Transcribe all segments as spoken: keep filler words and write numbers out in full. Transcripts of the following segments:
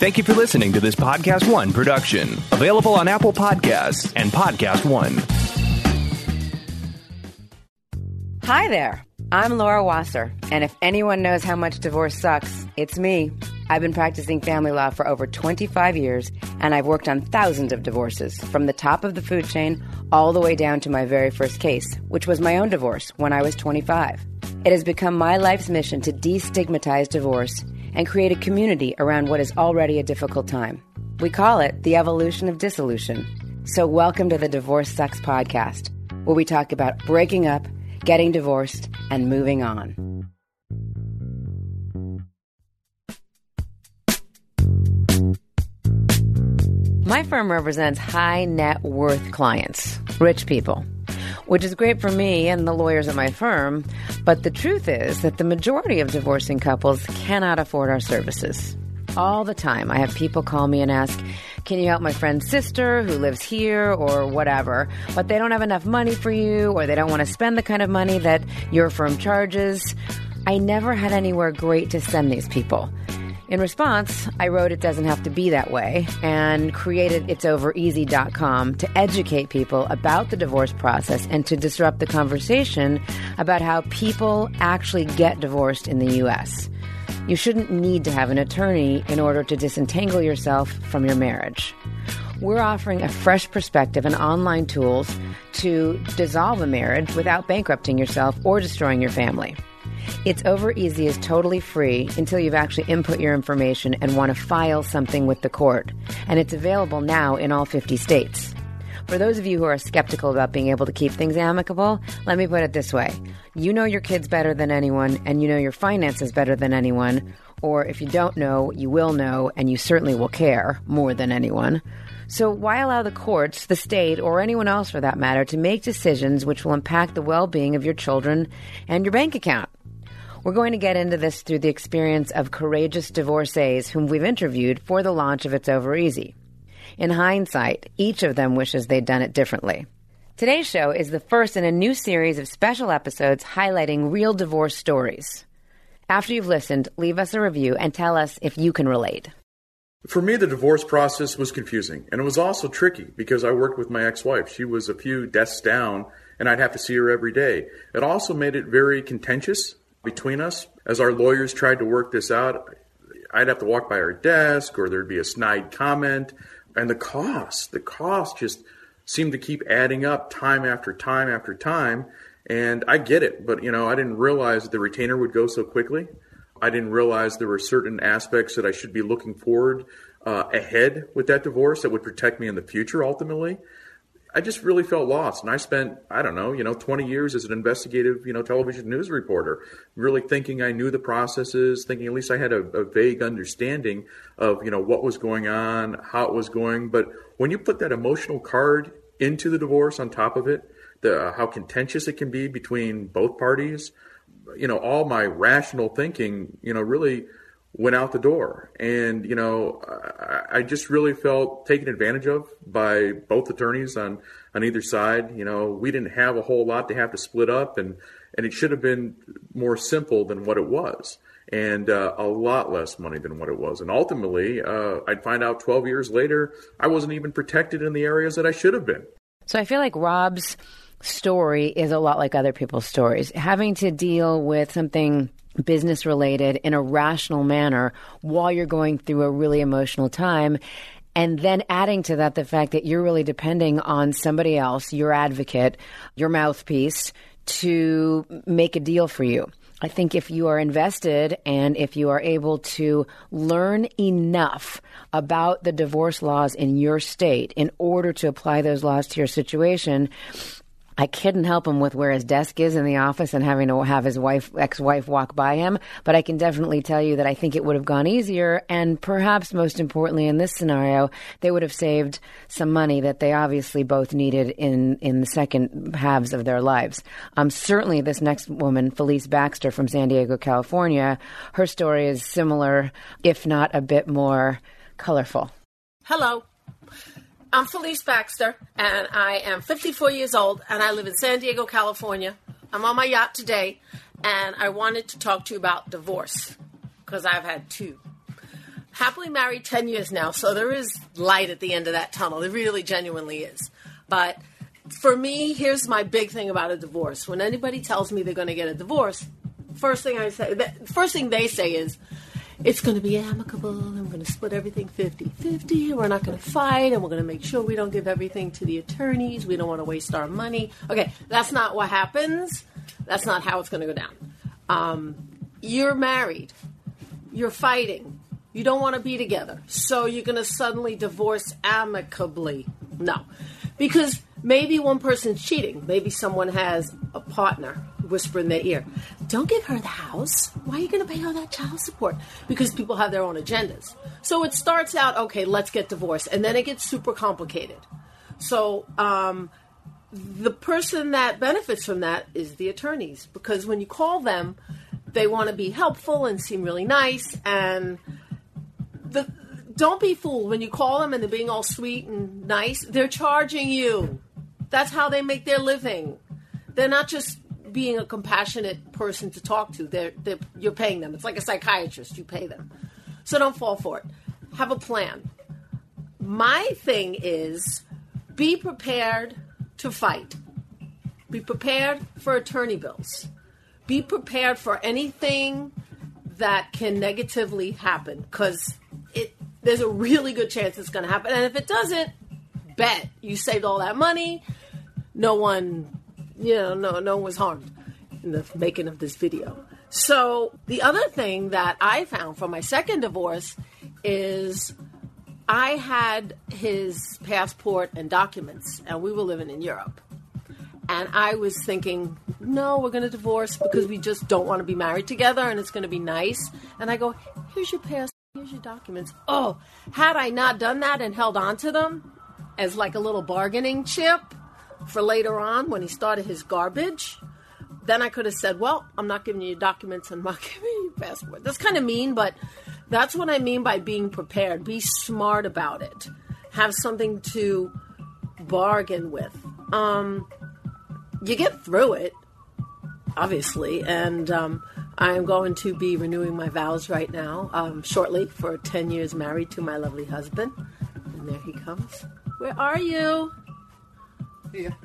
Thank you for listening to this Podcast One production. Available on Apple Podcasts and Podcast One. Hi there. I'm Laura Wasser, and if anyone knows how much divorce sucks, it's me. I've been practicing family law for over twenty-five years, and I've worked on thousands of divorces, from the top of the food chain all the way down to my very first case, which was my own divorce when I was twenty-five. It has become my life's mission to destigmatize divorce and create a community around what is already a difficult time. We call it the evolution of dissolution. So welcome to the Divorce Sucks podcast, where we talk about breaking up, getting divorced, and moving on. My firm represents high net worth clients, rich people, which is great for me and the lawyers at my firm, but the truth is that the majority of divorcing couples cannot afford our services. All the time, I have people call me and ask, can you help my friend's sister who lives here or whatever, but they don't have enough money for you or they don't want to spend the kind of money that your firm charges. I never had anywhere great to send these people. In response, I wrote It Doesn't Have to Be That Way and created It's Over Easy dot com to educate people about the divorce process and to disrupt the conversation about how people actually get divorced in the U S. You shouldn't need to have an attorney in order to disentangle yourself from your marriage. We're offering a fresh perspective and online tools to dissolve a marriage without bankrupting yourself or destroying your family. It's Over Easy is totally free until you've actually input your information and want to file something with the court. And it's available now in all fifty states. For those of you who are skeptical about being able to keep things amicable, let me put it this way. You know your kids better than anyone, and you know your finances better than anyone. Or if you don't know, you will know, and you certainly will care more than anyone. So why allow the courts, the state, or anyone else for that matter, to make decisions which will impact the well-being of your children and your bank account? We're going to get into this through the experience of courageous divorcees whom we've interviewed for the launch of It's Over Easy. In hindsight, each of them wishes they'd done it differently. Today's show is the first in a new series of special episodes highlighting real divorce stories. After you've listened, leave us a review and tell us if you can relate. For me, the divorce process was confusing, and it was also tricky because I worked with my ex-wife. She was a few desks down, and I'd have to see her every day. It also made it very contentious between us. As our lawyers tried to work this out, I'd have to walk by her desk, or there'd be a snide comment, and the cost, the cost just seemed to keep adding up time after time after time. And I get it, but you know, I didn't realize that the retainer would go so quickly. I didn't realize there were certain aspects that I should be looking forward uh, ahead with that divorce that would protect me in the future ultimately. I just really felt lost. And I spent, I don't know, you know, twenty years as an investigative, you know, television news reporter, really thinking I knew the processes, thinking at least I had a, a vague understanding of, you know, what was going on, how it was going. But when you put that emotional card into the divorce on top of it, the uh, how contentious it can be between both parties, you know, all my rational thinking, you know, really went out the door. And, you know, I, I just really felt taken advantage of by both attorneys on, on either side. You know, we didn't have a whole lot to have to split up, and, and it should have been more simple than what it was, and uh, a lot less money than what it was. And ultimately, uh, I'd find out twelve years later, I wasn't even protected in the areas that I should have been. So I feel like Rob's story is a lot like other people's stories. Having to deal with something business related in a rational manner while you're going through a really emotional time. And then adding to that the fact that you're really depending on somebody else, your advocate, your mouthpiece, to make a deal for you. I think if you are invested and if you are able to learn enough about the divorce laws in your state in order to apply those laws to your situation, I couldn't help him with where his desk is in the office and having to have his wife, ex-wife walk by him. But I can definitely tell you that I think it would have gone easier. And perhaps most importantly in this scenario, they would have saved some money that they obviously both needed in, in the second halves of their lives. Um, certainly this next woman, Felice Baxter from San Diego, California, her story is similar, if not a bit more colorful. Hello. I'm Felice Baxter, and I am fifty-four years old, and I live in San Diego, California. I'm on my yacht today, and I wanted to talk to you about divorce, because I've had two. happily married ten years now, so there is light at the end of that tunnel. There really genuinely is. But for me, here's my big thing about a divorce. When anybody tells me they're going to get a divorce, first thing I say, the first thing they say is, it's going to be amicable, and we're going to split everything fifty-fifty, and we're not going to fight, and we're going to make sure we don't give everything to the attorneys. We don't want to waste our money. Okay, that's not what happens. That's not how it's going to go down. Um, you're married. You're fighting. You don't want to be together. So you're going to suddenly divorce amicably. No. Because maybe one person's cheating. Maybe someone has a partner whisper in their ear, don't give her the house. Why are you going to pay all that child support? Because people have their own agendas. So it starts out, okay, let's get divorced. And then it gets super complicated. So um, the person that benefits from that is the attorneys. Because when you call them, they want to be helpful and seem really nice. And the don't be fooled. When you call them and they're being all sweet and nice, they're charging you. That's how they make their living. They're not just being a compassionate person to talk to. They're, they're, you're paying them. It's like a psychiatrist. You pay them. So don't fall for it. Have a plan. My thing is be prepared to fight. Be prepared for attorney bills. Be prepared for anything that can negatively happen, because it there's a really good chance it's going to happen. And if it doesn't, bet you saved all that money. No one, you know, no, no one was harmed in the making of this video. So the other thing that I found from my second divorce is I had his passport and documents, and we were living in Europe. And I was thinking, no, we're going to divorce because we just don't want to be married together, and it's going to be nice. And I go, here's your passport, here's your documents. Oh, had I not done that and held on to them as like a little bargaining chip for later on when he started his garbage, then I could have said, well, I'm not giving you your documents and I'm not giving you your passport. That's kind of mean, but that's what I mean by being prepared. Be smart about it. Have something to bargain with. Um... You get through it, obviously, and um, I'm going to be renewing my vows right now, um, shortly, for ten years married to my lovely husband. And there he comes. Where are you? Here.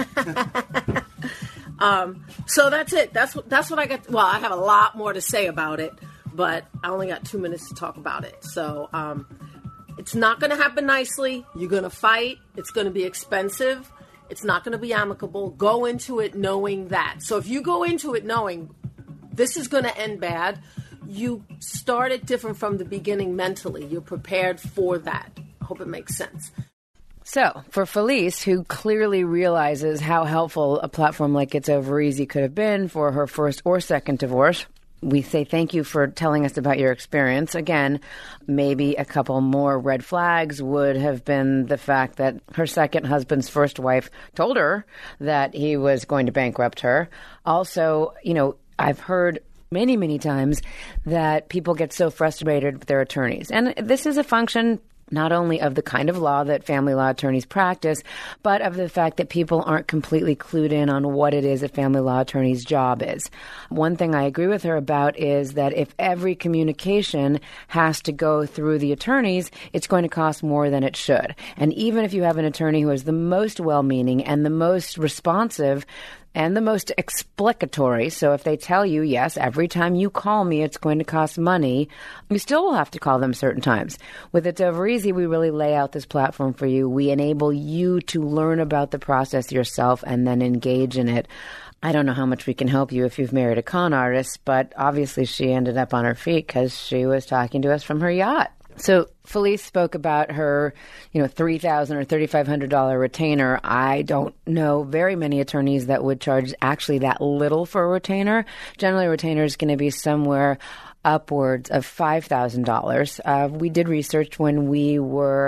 um, so that's it. That's what, that's what I got. Well, I have a lot more to say about it, but I only got two minutes to talk about it. So um, it's not going to happen nicely. You're going to fight. It's going to be expensive. It's not going to be amicable. Go into it knowing that. So if you go into it knowing this is going to end bad, you start it different from the beginning mentally. You're prepared for that. I hope it makes sense. So for Felice, who clearly realizes how helpful a platform like It's Over Easy could have been for her first or second divorce, we say thank you for telling us about your experience. Again, maybe a couple more red flags would have been the fact that her second husband's first wife told her that he was going to bankrupt her. Also, you know, I've heard many, many times that people get so frustrated with their attorneys. And this is a function not only of the kind of law that family law attorneys practice, but of the fact that people aren't completely clued in on what it is a family law attorney's job is. One thing I agree with her about is that if every communication has to go through the attorneys, it's going to cost more than it should. And even if you have an attorney who is the most well-meaning and the most responsive and the most explicatory, so if they tell you, yes, every time you call me, it's going to cost money, you still will have to call them certain times. With It's Over Easy, we really lay out this platform for you. We enable you to learn about the process yourself and then engage in it. I don't know how much we can help you if you've married a con artist, but obviously she ended up on her feet because she was talking to us from her yacht. So Felice spoke about her, you know, three thousand dollars or three thousand five hundred dollars retainer. I don't know very many attorneys that would charge actually that little for a retainer. Generally, a retainer is going to be somewhere upwards of five thousand dollars. Uh, we did research when we were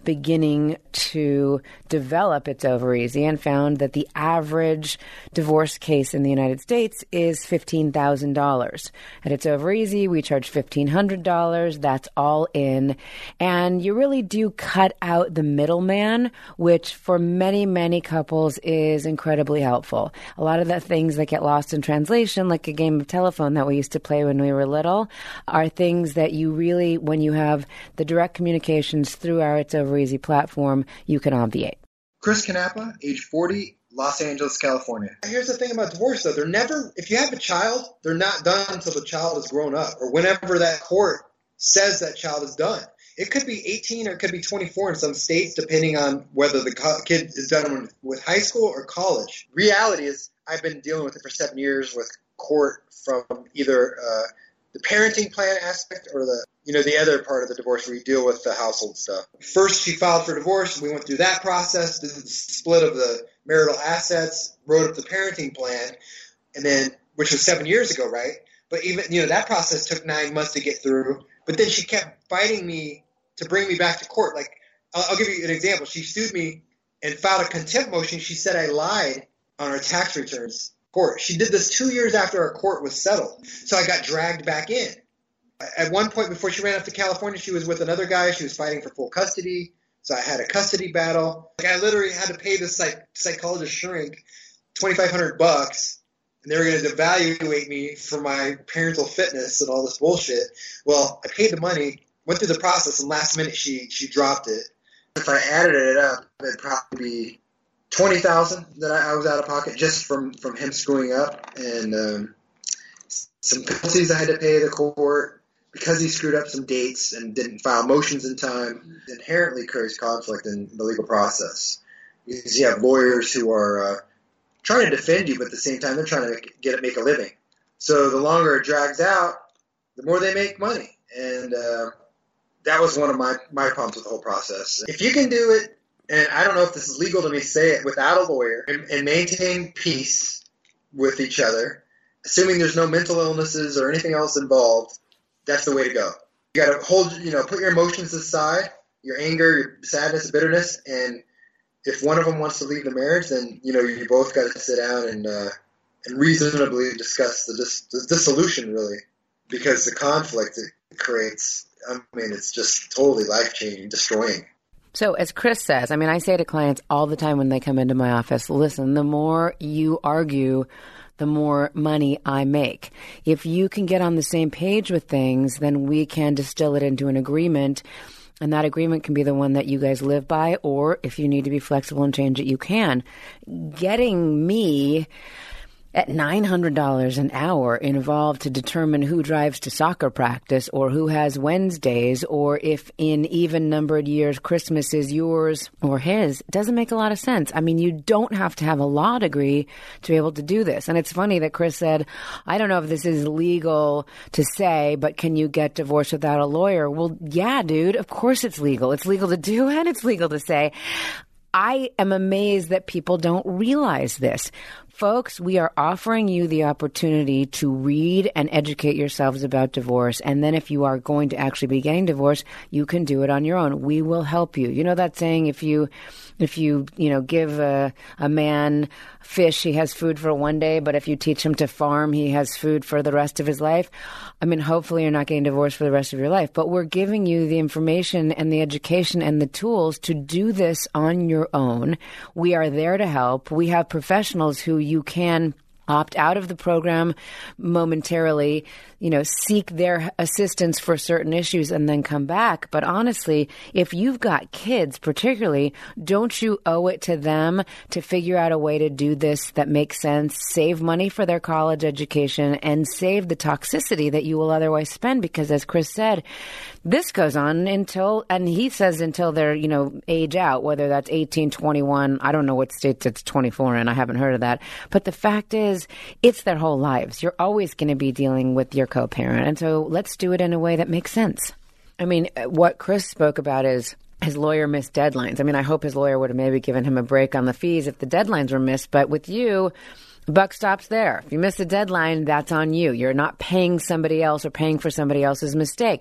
beginning to develop It's Over Easy and found that the average divorce case in the United States is fifteen thousand dollars. At It's Over Easy, we charge fifteen hundred dollars. That's all in. And you really do cut out the middleman, which for many, many couples is incredibly helpful. A lot of the things that get lost in translation, like a game of telephone that we used to play when we were little, are things that you really, when you have the direct communications through our It's Over Easy platform, you can obviate. Chris Canapa, age forty, Los Angeles, California. Here's the thing about divorce, though. They're never, if you have a child, they're not done until the child is grown up or whenever that court says that child is done. It could be eighteen or it could be twenty-four in some states, depending on whether the co- kid is done with high school or college. Reality is, I've been dealing with it for seven years with court from either uh, the parenting plan aspect or the, you know, the other part of the divorce where you deal with the household stuff. First, she filed for divorce. We went through that process, did the split of the marital assets, wrote up the parenting plan, and then, which was seven years ago, right? But even, you know, that process took nine months to get through. But then she kept fighting me to bring me back to court. Like, I'll, I'll give you an example. She sued me and filed a contempt motion. She said I lied on our tax returns. Court. She did this two years after our court was settled. So I got dragged back in. At one point before she ran up to California, she was with another guy. She was fighting for full custody. So I had a custody battle. Like, I literally had to pay this psych- psychologist shrink twenty-five hundred bucks, and they were going to evaluate me for my parental fitness and all this bullshit. Well, I paid the money, went through the process, and last minute she she dropped it. If I added it up, it'd probably be twenty thousand that I, I was out of pocket just from, from him screwing up, and um, some penalties I had to pay the court because he screwed up some dates and didn't file motions in time. It inherently creates conflict in the legal process because you have lawyers who are uh, trying to defend you, but at the same time they're trying to get it, make a living. So the longer it drags out, the more they make money, and uh, that was one of my, my problems with the whole process. If you can do it, and I don't know if this is legal to me to say it, without a lawyer, and, and maintain peace with each other, assuming there's no mental illnesses or anything else involved, that's the way to go. You got to hold, you know, put your emotions aside, your anger, your sadness, bitterness, and if one of them wants to leave the marriage, then, you know, you both got to sit down and uh, and reasonably discuss the, dis- the dissolution, really, because the conflict it creates, I mean, it's just totally life-changing, destroying. So as Chris says, I mean, I say to clients all the time when they come into my office, listen, the more you argue, the more money I make. If you can get on the same page with things, then we can distill it into an agreement, and that agreement can be the one that you guys live by, or if you need to be flexible and change it, you can. Getting me at nine hundred dollars an hour involved to determine who drives to soccer practice or who has Wednesdays, or if in even-numbered years Christmas is yours or his, doesn't make a lot of sense. I mean, you don't have to have a law degree to be able to do this. And it's funny that Chris said, I don't know if this is legal to say, but can you get divorced without a lawyer? Well, yeah, dude, of course it's legal. It's legal to do and it's legal to say. I am amazed that people don't realize this. Folks, we are offering you the opportunity to read and educate yourselves about divorce. And then if you are going to actually be getting divorced, you can do it on your own. We will help you. You know that saying, if you, if you, you know, give a, a man fish, he has food for one day, but if you teach him to farm, he has food for the rest of his life. I mean, hopefully you're not getting divorced for the rest of your life, but we're giving you the information and the education and the tools to do this on your own. We are there to help. We have professionals who you can opt out of the program momentarily, you know, seek their assistance for certain issues and then come back. But honestly, if you've got kids particularly, don't you owe it to them to figure out a way to do this that makes sense, save money for their college education, and save the toxicity that you will otherwise spend? Because as Chris said, this goes on until, and he says until they're, you know, age out, whether that's eighteen, twenty-one, I don't know what states it's twenty-four in, I haven't heard of that. But the fact is, it's their whole lives. You're always going to be dealing with your co-parent. And so let's do it in a way that makes sense. I mean, what Chris spoke about is his lawyer missed deadlines. I mean, I hope his lawyer would have maybe given him a break on the fees if the deadlines were missed. But with you, the buck stops there. If you miss a deadline, that's on you. You're not paying somebody else or paying for somebody else's mistake.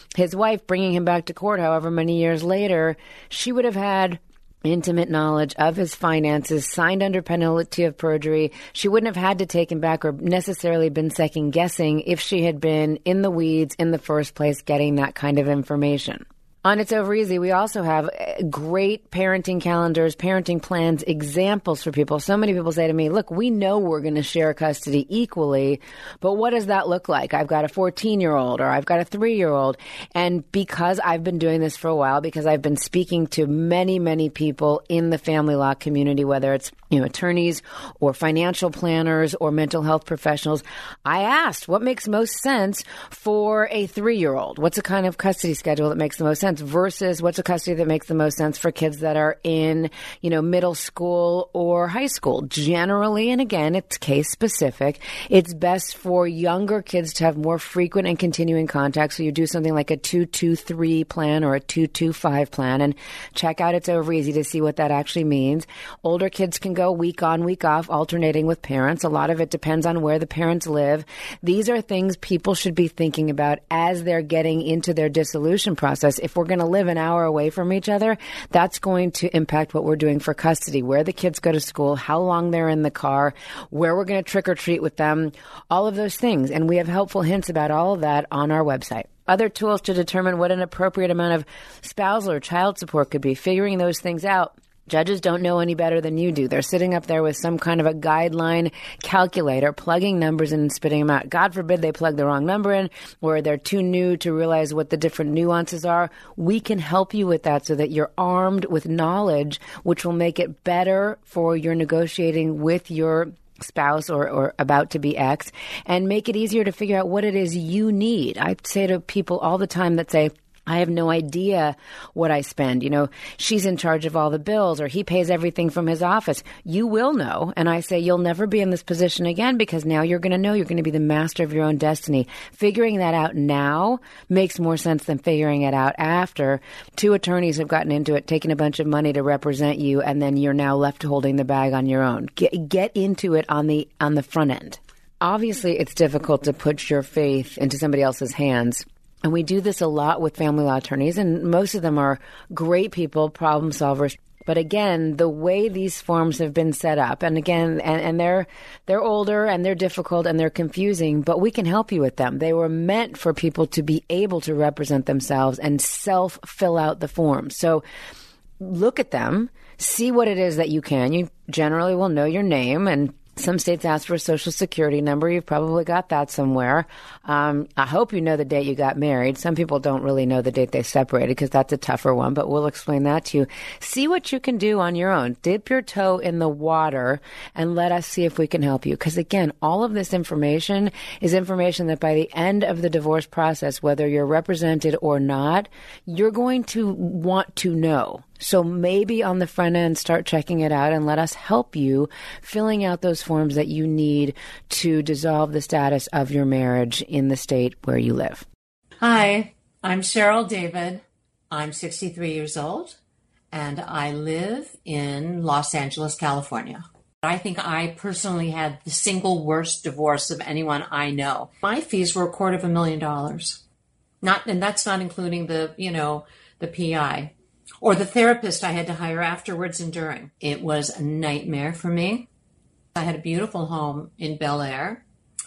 his wife bringing him back to court, however many years later, she would have had intimate knowledge of his finances, signed under penalty of perjury. She wouldn't have had to take him back or necessarily been second guessing if she had been in the weeds in the first place getting that kind of information. On It's Over Easy, we also have great parenting calendars, parenting plans, examples for people. So many people say to me, look, we know we're going to share custody equally, but what does that look like? I've got a fourteen-year-old or I've got a three-year-old. And because I've been doing this for a while, because I've been speaking to many, many people in the family law community, whether it's you know attorneys or financial planners or mental health professionals, I asked what makes most sense for a three-year-old? What's the kind of custody schedule that makes the most sense versus what's a custody that makes the most sense for kids that are in, you know, middle school or high school? Generally, and again, it's case specific, it's best for younger kids to have more frequent and continuing contact. So you do something like a two two three plan or a two two five plan and check out It's Over Easy to see what that actually means. Older kids can go week on, week off, alternating with parents. A lot of it depends on where the parents live. These are things people should be thinking about as they're getting into their dissolution process. If we're going to live an hour away from each other, that's going to impact what we're doing for custody, where the kids go to school, how long they're in the car, where we're going to trick or treat with them, all of those things. And we have helpful hints about all of that on our website. Other tools to determine what an appropriate amount of spousal or child support could be, figuring those things out. Judges don't know any better than you do. They're sitting up there with some kind of a guideline calculator, plugging numbers in and spitting them out. God forbid they plug the wrong number in or they're too new to realize what the different nuances are. We can help you with that so that you're armed with knowledge, which will make it better for your negotiating with your spouse or, or about to be ex, and make it easier to figure out what it is you need. I say to people all the time that say, I have no idea what I spend. You know, she's in charge of all the bills or he pays everything from his office. You will know. And I say you'll never be in this position again because now you're going to know you're going to be the master of your own destiny. Figuring that out now makes more sense than figuring it out after. Two attorneys have gotten into it, taken a bunch of money to represent you, and then you're now left holding the bag on your own. Get, get into it on the on the front end. Obviously, it's difficult to put your faith into somebody else's hands. And we do this a lot with family law attorneys, and most of them are great people, problem solvers. But again, the way these forms have been set up, and again, and, and they're they're older and they're difficult and they're confusing, but we can help you with them. They were meant for people to be able to represent themselves and self-fill out the forms. So look at them, see what it is that you can. You generally will know your name, and some states ask for a social security number. You've probably got that somewhere. Um, I hope you know the date you got married. Some people don't really know the date they separated because that's a tougher one, but we'll explain that to you. See what you can do on your own. Dip your toe in the water and let us see if we can help you. Because again, all of this information is information that by the end of the divorce process, whether you're represented or not, you're going to want to know. So maybe on the front end, start checking it out and let us help you filling out those forms that you need to dissolve the status of your marriage in the state where you live. Hi, I'm Cheryl David. I'm sixty-three years old, and I live in Los Angeles, California. I think I personally had the single worst divorce of anyone I know. My fees were a quarter of a million dollars. Not, and that's not including the, you know, the P I. Or the therapist I had to hire afterwards and during. It was a nightmare for me. I had a beautiful home in Bel Air,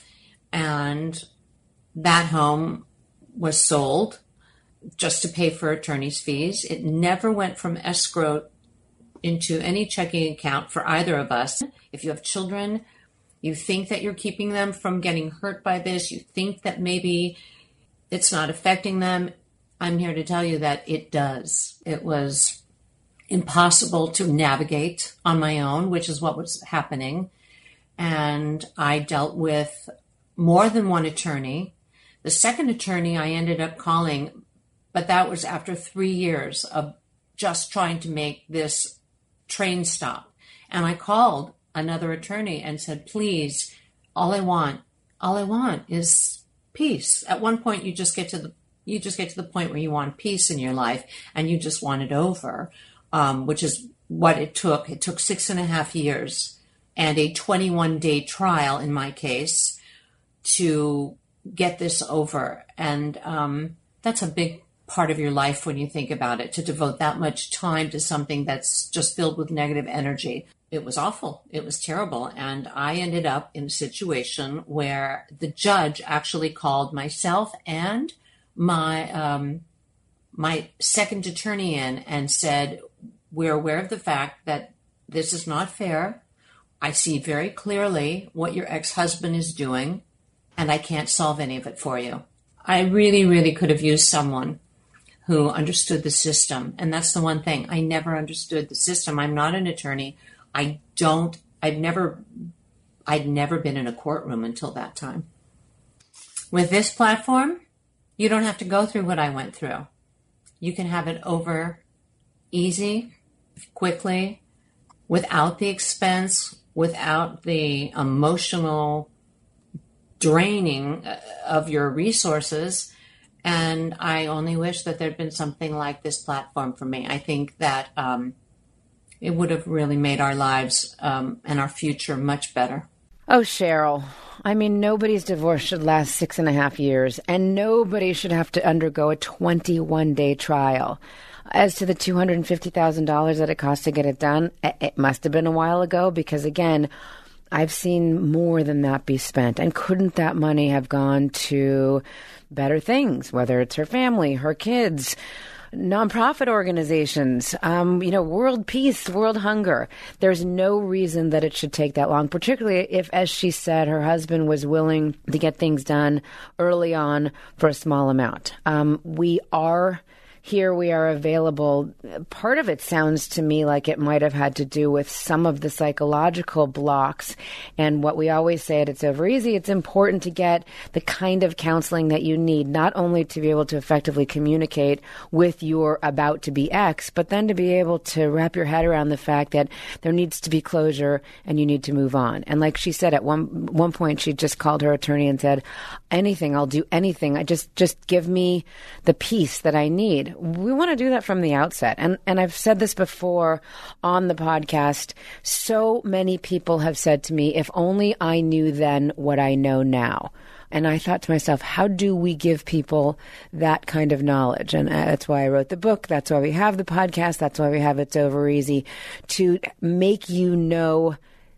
and that home was sold just to pay for attorney's fees. It never went from escrow into any checking account for either of us. If you have children, you think that you're keeping them from getting hurt by this, you think that maybe it's not affecting them. I'm here to tell you that it does. It was impossible to navigate on my own, which is what was happening. And I dealt with more than one attorney. The second attorney I ended up calling, but that was after three years of just trying to make this train stop. And I called another attorney and said, please, all I want, all I want is peace. At one point, you just get to the You just get to the point where you want peace in your life and you just want it over, um, which is what it took. It took six and a half years and a twenty-one day trial in my case to get this over. And um, that's a big part of your life when you think about it, to devote that much time to something that's just filled with negative energy. It was awful. It was terrible. And I ended up in a situation where the judge actually called myself and my um, my second attorney in and said, we're aware of the fact that this is not fair. I see very clearly what your ex-husband is doing, and I can't solve any of it for you. I really, really could have used someone who understood the system. And that's the one thing. I never understood the system. I'm not an attorney. I don't, I've never, I'd never been in a courtroom until that time. With this platform, you don't have to go through what I went through. You can have it over easy, quickly, without the expense, without the emotional draining of your resources. And I only wish that there'd been something like this platform for me. I think that um, it would have really made our lives um, and our future much better. Oh, Cheryl, I mean, nobody's divorce should last six and a half years, and nobody should have to undergo a twenty-one day trial. As to the two hundred fifty thousand dollars that it cost to get it done, it must have been a while ago because, again, I've seen more than that be spent. And couldn't that money have gone to better things, whether it's her family, her kids, nonprofit organizations, um, you know, world peace, world hunger? There's no reason that it should take that long, particularly if, as she said, her husband was willing to get things done early on for a small amount. Um, we are... Here we are available. Part of it sounds to me like it might have had to do with some of the psychological blocks. And what we always say at It's Over Easy, it's important to get the kind of counseling that you need, not only to be able to effectively communicate with your about-to-be ex, but then to be able to wrap your head around the fact that there needs to be closure and you need to move on. And like she said, at one one point, she just called her attorney and said, anything, I'll do anything. I just, just give me the peace that I need. We want to do that from the outset. And and I've said this before on the podcast. So many people have said to me, if only I knew then what I know now. And I thought to myself, how do we give people that kind of knowledge? And that's why I wrote the book. That's why we have the podcast. That's why we have It's Over Easy, to make you know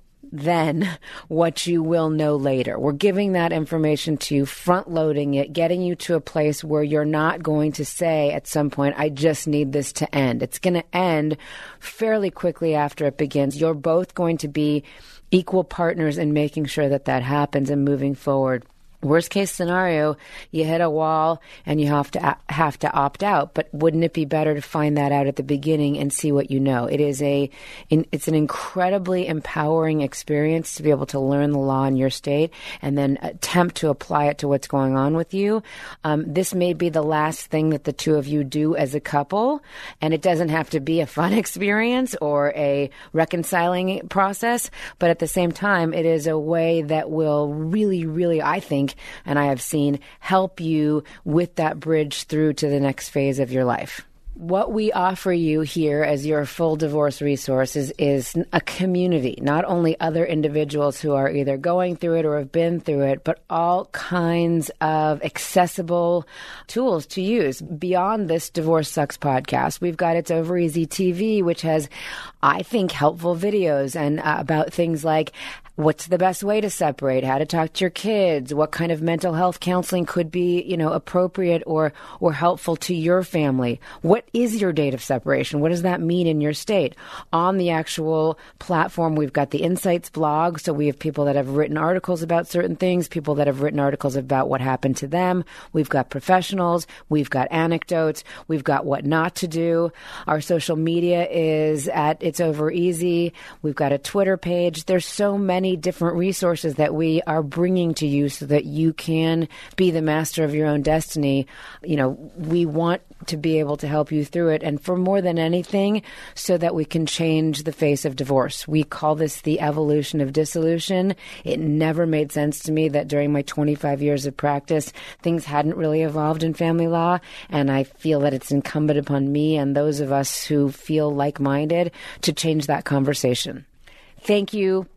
then what you will know later. We're giving that information to you, front-loading it, getting you to a place where you're not going to say at some point, I just need this to end. It's going to end fairly quickly after it begins. You're both going to be equal partners in making sure that that happens and moving forward. Worst case scenario, you hit a wall and you have to have to opt out. But wouldn't it be better to find that out at the beginning and see what you know? It is a, it's an incredibly empowering experience to be able to learn the law in your state and then attempt to apply it to what's going on with you. Um, this may be the last thing that the two of you do as a couple, and it doesn't have to be a fun experience or a reconciling process. But at the same time, it is a way that will really, really, I think, and I have seen, help you with that bridge through to the next phase of your life. What we offer you here as your full divorce resource is, is a community, not only other individuals who are either going through it or have been through it, but all kinds of accessible tools to use. Beyond this Divorce Sucks podcast, we've got It's Over Easy T V, which has, I think, helpful videos and uh, about things like what's the best way to separate, how to talk to your kids, what kind of mental health counseling could be, you know, appropriate or, or helpful to your family. What is your date of separation? What does that mean in your state? On the actual platform, we've got the Insights blog. So we have people that have written articles about certain things, people that have written articles about what happened to them. We've got professionals. We've got anecdotes. We've got what not to do. Our social media is at It's Over Easy. We've got a Twitter page. There's so many different resources that we are bringing to you so that you can be the master of your own destiny. You know, we want to be able to help you through it. And for more than anything, so that we can change the face of divorce. We call this the evolution of dissolution. It never made sense to me that during my twenty-five years of practice, things hadn't really evolved in family law. And I feel that it's incumbent upon me and those of us who feel like-minded to change that conversation. Thank you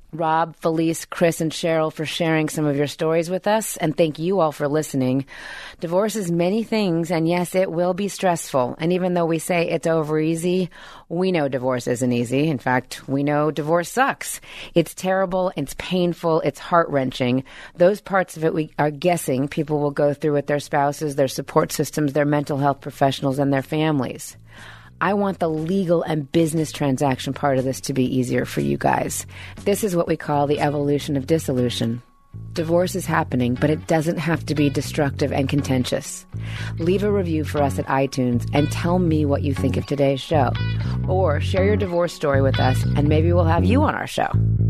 Rob, Felice, Chris, and Cheryl for sharing some of your stories with us, and thank you all for listening. Divorce is many things, and yes, it will be stressful. And even though we say it's over easy, we know divorce isn't easy. In fact, we know divorce sucks. It's terrible, it's painful, it's heart-wrenching. Those parts of it we are guessing people will go through with their spouses, their support systems, their mental health professionals, and their families. I want the legal and business transaction part of this to be easier for you guys. This is what we call the evolution of dissolution. Divorce is happening, but it doesn't have to be destructive and contentious. Leave a review for us at iTunes and tell me what you think of today's show. Or share your divorce story with us, and maybe we'll have you on our show.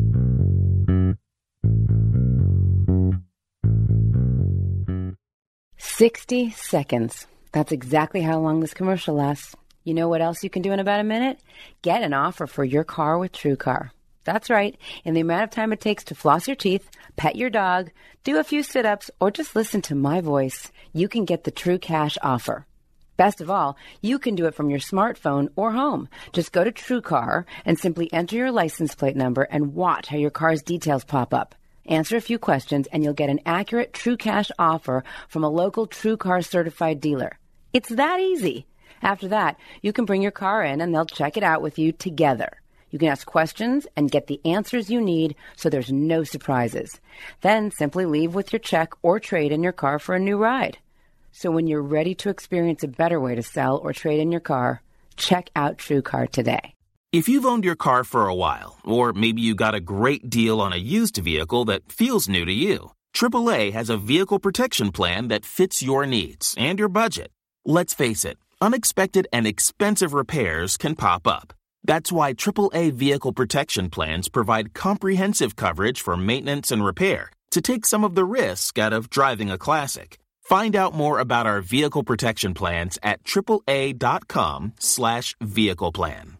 sixty seconds. That's exactly how long this commercial lasts. You know what else you can do in about a minute? Get an offer for your car with TrueCar. That's right. In the amount of time it takes to floss your teeth, pet your dog, do a few sit-ups, or just listen to my voice, you can get the True Cash offer. Best of all, you can do it from your smartphone or home. Just go to TrueCar and simply enter your license plate number and watch how your car's details pop up. Answer a few questions and you'll get an accurate True Cash offer from a local TrueCar certified dealer. It's that easy. After that, you can bring your car in and they'll check it out with you together. You can ask questions and get the answers you need so there's no surprises. Then simply leave with your check or trade in your car for a new ride. So when you're ready to experience a better way to sell or trade in your car, check out TrueCar today. If you've owned your car for a while, or maybe you got a great deal on a used vehicle that feels new to you, triple A has a vehicle protection plan that fits your needs and your budget. Let's face it, unexpected and expensive repairs can pop up. That's why triple A vehicle protection plans provide comprehensive coverage for maintenance and repair to take some of the risk out of driving a classic. Find out more about our vehicle protection plans at triple A dot com slash vehicle plan.